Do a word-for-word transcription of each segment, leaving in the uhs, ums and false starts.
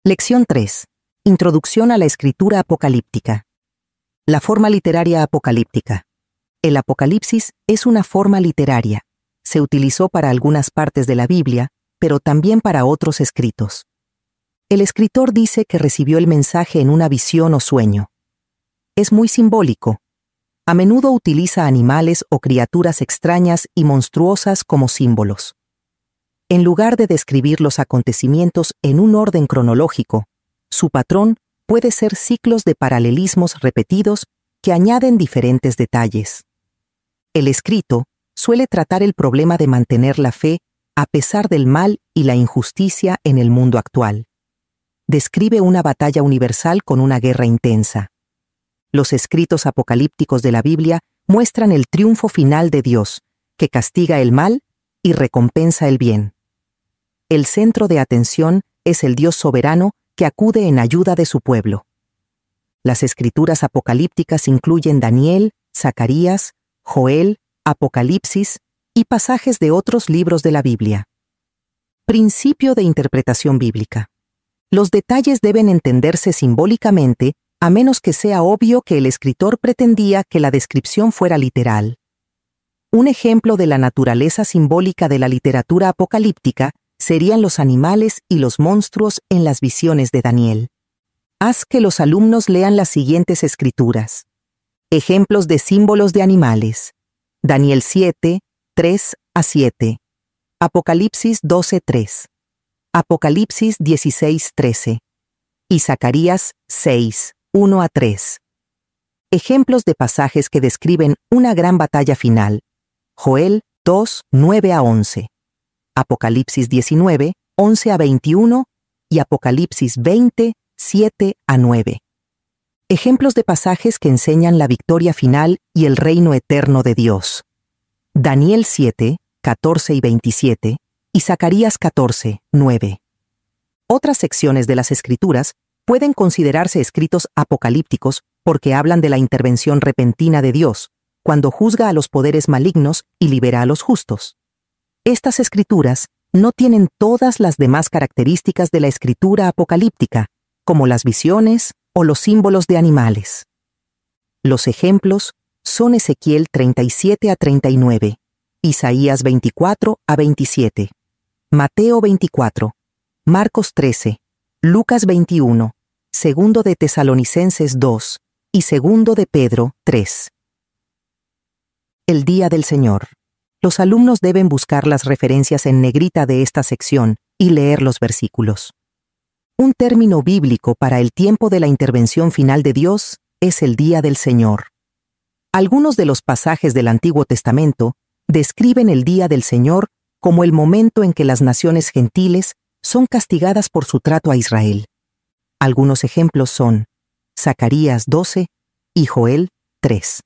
Lección tres. Introducción a la escritura apocalíptica. La forma literaria apocalíptica. El Apocalipsis es una forma literaria. Se utilizó para algunas partes de la Biblia, pero también para otros escritos. El escritor dice que recibió el mensaje en una visión o sueño. Es muy simbólico. A menudo utiliza animales o criaturas extrañas y monstruosas como símbolos. En lugar de describir los acontecimientos en un orden cronológico, su patrón puede ser ciclos de paralelismos repetidos que añaden diferentes detalles. El escrito suele tratar el problema de mantener la fe a pesar del mal y la injusticia en el mundo actual. Describe una batalla universal con una guerra intensa. Los escritos apocalípticos de la Biblia muestran el triunfo final de Dios, que castiga el mal y recompensa el bien. El centro de atención es el Dios soberano que acude en ayuda de su pueblo. Las escrituras apocalípticas incluyen Daniel, Zacarías, Joel, Apocalipsis y pasajes de otros libros de la Biblia. Principio de interpretación bíblica. Los detalles deben entenderse simbólicamente a menos que sea obvio que el escritor pretendía que la descripción fuera literal. Un ejemplo de la naturaleza simbólica de la literatura apocalíptica serían los animales y los monstruos en las visiones de Daniel. Haz que los alumnos lean las siguientes escrituras. Ejemplos de símbolos de animales. Daniel siete, tres a siete. Apocalipsis doce, tres. Apocalipsis dieciséis, trece. Y Zacarías seis, uno a tres. Ejemplos de pasajes que describen una gran batalla final. Joel dos, nueve a once. Apocalipsis diecinueve, once a veintiuno y Apocalipsis veinte, siete a nueve. Ejemplos de pasajes que enseñan la victoria final y el reino eterno de Dios. Daniel siete, catorce y veintisiete y Zacarías catorce, nueve. Otras secciones de las Escrituras pueden considerarse escritos apocalípticos porque hablan de la intervención repentina de Dios, cuando juzga a los poderes malignos y libera a los justos. Estas escrituras no tienen todas las demás características de la escritura apocalíptica, como las visiones o los símbolos de animales. Los ejemplos son Ezequiel treinta y siete a treinta y nueve, Isaías veinticuatro a veintisiete, Mateo veinticuatro, Marcos trece, Lucas veintiuno, Segundo de Tesalonicenses dos y Segundo de Pedro tres. El día del Señor. Los alumnos deben buscar las referencias en negrita de esta sección y leer los versículos. Un término bíblico para el tiempo de la intervención final de Dios es el día del Señor. Algunos de los pasajes del Antiguo Testamento describen el día del Señor como el momento en que las naciones gentiles son castigadas por su trato a Israel. Algunos ejemplos son Zacarías doce y Joel tres.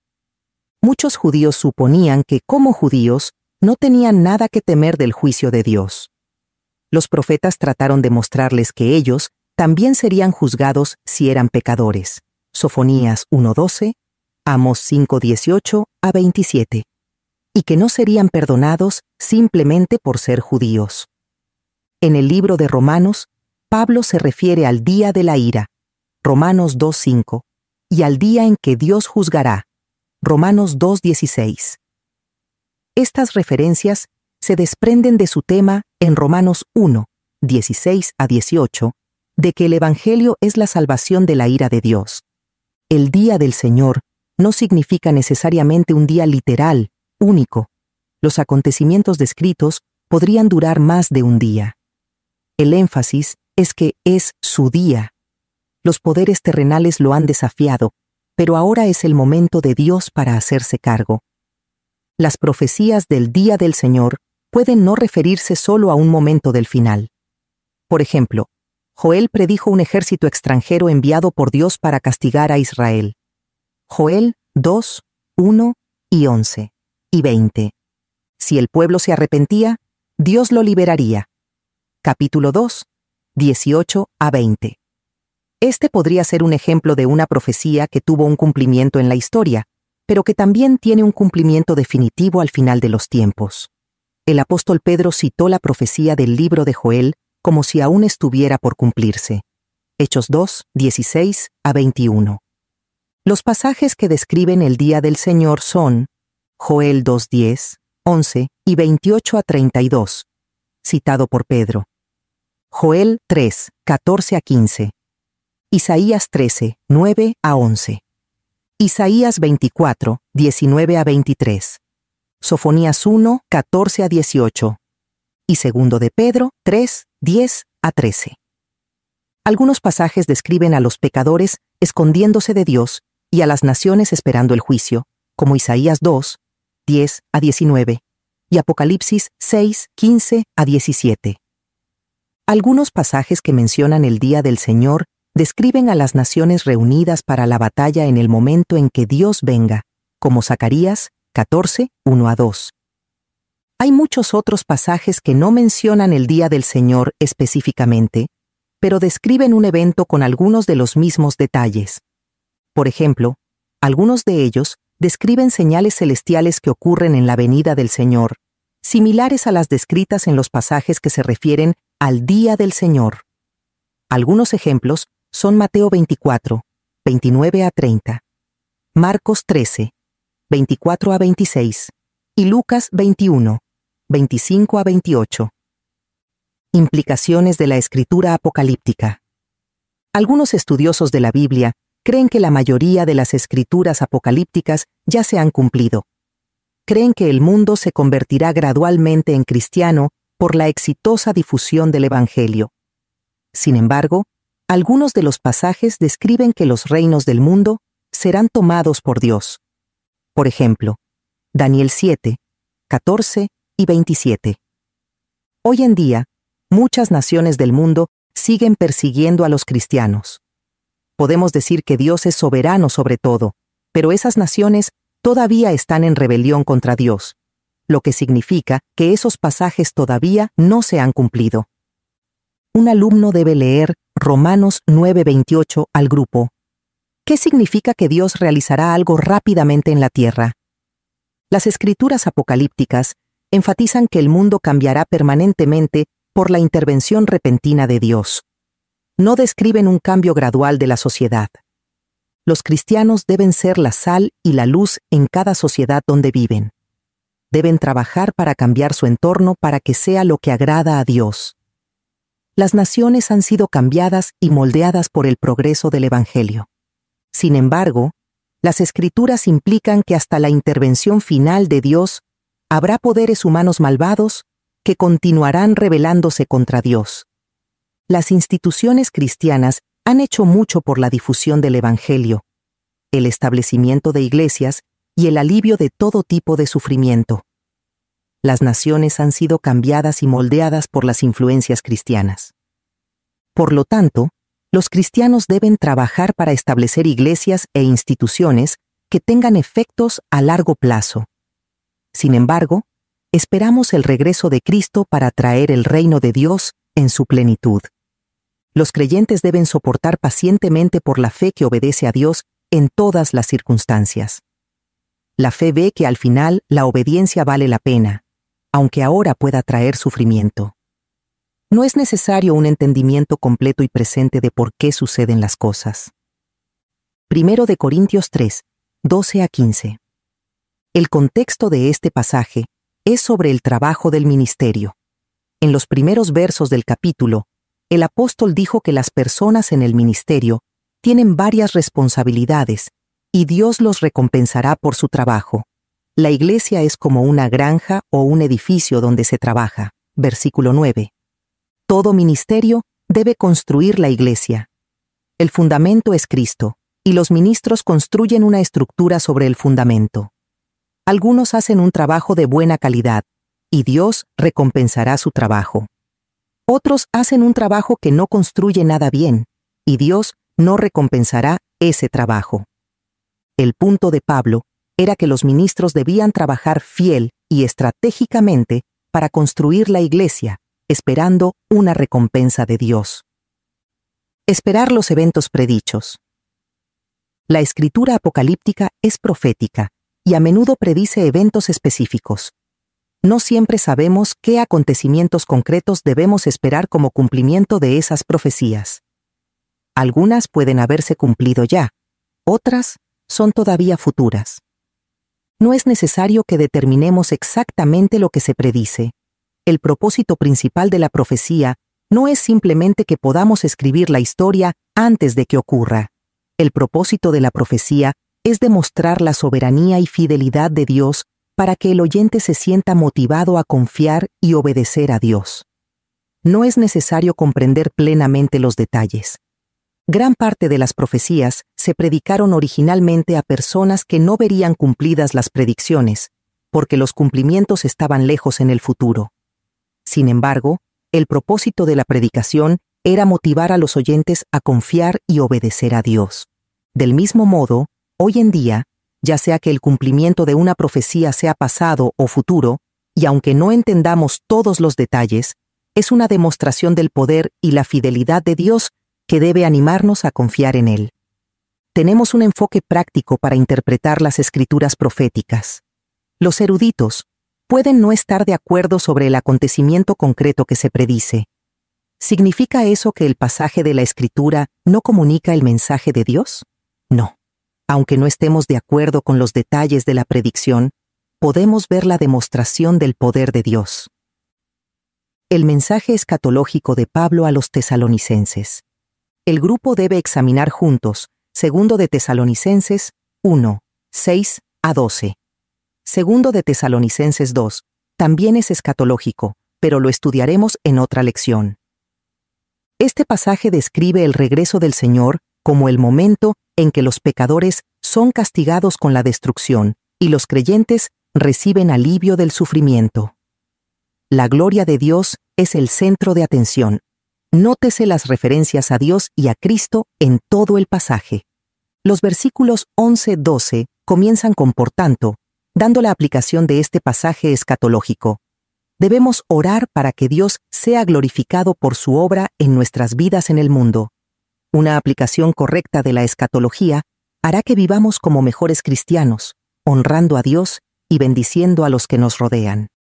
Muchos judíos suponían que, como judíos, no tenían nada que temer del juicio de Dios. Los profetas trataron de mostrarles que ellos también serían juzgados si eran pecadores. Sofonías uno doce, Amos cinco dieciocho a veintisiete. Y que no serían perdonados simplemente por ser judíos. En el libro de Romanos, Pablo se refiere al día de la ira, Romanos dos cinco, y al día en que Dios juzgará, Romanos dos dieciséis. Estas referencias se desprenden de su tema en Romanos uno, dieciséis a dieciocho, de que el Evangelio es la salvación de la ira de Dios. El día del Señor no significa necesariamente un día literal, único. Los acontecimientos descritos podrían durar más de un día. El énfasis es que es su día. Los poderes terrenales lo han desafiado, pero ahora es el momento de Dios para hacerse cargo. Las profecías del día del Señor pueden no referirse solo a un momento del final. Por ejemplo, Joel predijo un ejército extranjero enviado por Dios para castigar a Israel. Joel dos, uno y once y veinte. Si el pueblo se arrepentía, Dios lo liberaría. Capítulo dos, dieciocho a veinte. Este podría ser un ejemplo de una profecía que tuvo un cumplimiento en la historia, pero que también tiene un cumplimiento definitivo al final de los tiempos. El apóstol Pedro citó la profecía del libro de Joel como si aún estuviera por cumplirse. Hechos dos, dieciséis a veintiuno. Los pasajes que describen el día del Señor son Joel dos, diez, once y veintiocho a treinta y dos, citado por Pedro. Joel tres, catorce a quince. Isaías trece, nueve a once. Isaías veinticuatro, diecinueve a veintitrés. Sofonías uno, catorce a dieciocho. Y segundo de Pedro tres, diez a trece. Algunos pasajes describen a los pecadores escondiéndose de Dios y a las naciones esperando el juicio, como Isaías dos, diez a diecinueve, y Apocalipsis seis, quince a diecisiete. Algunos pasajes que mencionan el día del Señor describen a las naciones reunidas para la batalla en el momento en que Dios venga, como Zacarías catorce, uno a dos. Hay muchos otros pasajes que no mencionan el día del Señor específicamente, pero describen un evento con algunos de los mismos detalles. Por ejemplo, algunos de ellos describen señales celestiales que ocurren en la venida del Señor, similares a las descritas en los pasajes que se refieren al día del Señor. Algunos ejemplos son Mateo veinticuatro, veintinueve a treinta, Marcos trece, veinticuatro a veintiséis y Lucas veintiuno, veinticinco a veintiocho. Implicaciones de la escritura apocalíptica. Algunos estudiosos de la Biblia creen que la mayoría de las escrituras apocalípticas ya se han cumplido. Creen que el mundo se convertirá gradualmente en cristiano por la exitosa difusión del Evangelio. Sin embargo, algunos de los pasajes describen que los reinos del mundo serán tomados por Dios. Por ejemplo, Daniel siete, catorce y veintisiete. Hoy en día, muchas naciones del mundo siguen persiguiendo a los cristianos. Podemos decir que Dios es soberano sobre todo, pero esas naciones todavía están en rebelión contra Dios, lo que significa que esos pasajes todavía no se han cumplido. Un alumno debe leer Romanos nueve veintiocho al grupo. ¿Qué significa que Dios realizará algo rápidamente en la tierra? Las escrituras apocalípticas enfatizan que el mundo cambiará permanentemente por la intervención repentina de Dios. No describen un cambio gradual de la sociedad. Los cristianos deben ser la sal y la luz en cada sociedad donde viven. Deben trabajar para cambiar su entorno para que sea lo que agrada a Dios. Las naciones han sido cambiadas y moldeadas por el progreso del Evangelio. Sin embargo, las Escrituras implican que hasta la intervención final de Dios habrá poderes humanos malvados que continuarán rebelándose contra Dios. Las instituciones cristianas han hecho mucho por la difusión del Evangelio, el establecimiento de iglesias y el alivio de todo tipo de sufrimiento. Las naciones han sido cambiadas y moldeadas por las influencias cristianas. Por lo tanto, los cristianos deben trabajar para establecer iglesias e instituciones que tengan efectos a largo plazo. Sin embargo, esperamos el regreso de Cristo para traer el reino de Dios en su plenitud. Los creyentes deben soportar pacientemente por la fe que obedece a Dios en todas las circunstancias. La fe ve que al final la obediencia vale la pena, aunque ahora pueda traer sufrimiento. No es necesario un entendimiento completo y presente de por qué suceden las cosas. Primero de Corintios tres, doce a quince. El contexto de este pasaje es sobre el trabajo del ministerio. En los primeros versos del capítulo, el apóstol dijo que las personas en el ministerio tienen varias responsabilidades y Dios los recompensará por su trabajo. La iglesia es como una granja o un edificio donde se trabaja. Versículo nueve. Todo ministerio debe construir la iglesia. El fundamento es Cristo, y los ministros construyen una estructura sobre el fundamento. Algunos hacen un trabajo de buena calidad, y Dios recompensará su trabajo. Otros hacen un trabajo que no construye nada bien, y Dios no recompensará ese trabajo. El punto de Pablo era que los ministros debían trabajar fiel y estratégicamente para construir la iglesia, esperando una recompensa de Dios. Esperar los eventos predichos. La escritura apocalíptica es profética y a menudo predice eventos específicos. no siempre sabemos qué acontecimientos concretos debemos esperar como cumplimiento de esas profecías. Algunas pueden haberse cumplido ya, otras son todavía futuras. No es necesario que determinemos exactamente lo que se predice. El propósito principal de la profecía no es simplemente que podamos escribir la historia antes de que ocurra. El propósito de la profecía es demostrar la soberanía y fidelidad de Dios para que el oyente se sienta motivado a confiar y obedecer a Dios. No es necesario comprender plenamente los detalles. Gran parte de las profecías se predicaron originalmente a personas que no verían cumplidas las predicciones, porque los cumplimientos estaban lejos en el futuro. Sin embargo, el propósito de la predicación era motivar a los oyentes a confiar y obedecer a Dios. Del mismo modo, hoy en día, ya sea que el cumplimiento de una profecía sea pasado o futuro, y aunque no entendamos todos los detalles, es una demostración del poder y la fidelidad de Dios que debe animarnos a confiar en Él. Tenemos un enfoque práctico para interpretar las escrituras proféticas. Los eruditos pueden no estar de acuerdo sobre el acontecimiento concreto que se predice. ¿Significa eso que el pasaje de la Escritura no comunica el mensaje de Dios? No. Aunque no estemos de acuerdo con los detalles de la predicción, podemos ver la demostración del poder de Dios. El mensaje escatológico de Pablo a los tesalonicenses. El grupo debe examinar juntos Segundo de Tesalonicenses uno, seis a doce. Segundo de Tesalonicenses dos, también es escatológico, pero lo estudiaremos en otra lección. Este pasaje describe el regreso del Señor como el momento en que los pecadores son castigados con la destrucción y los creyentes reciben alivio del sufrimiento. La gloria de Dios es el centro de atención. Nótese las referencias a Dios y a Cristo en todo el pasaje. Los versículos once a doce comienzan con por tanto, dando la aplicación de este pasaje escatológico. Debemos orar para que Dios sea glorificado por su obra en nuestras vidas en el mundo. Una aplicación correcta de la escatología hará que vivamos como mejores cristianos, honrando a Dios y bendiciendo a los que nos rodean.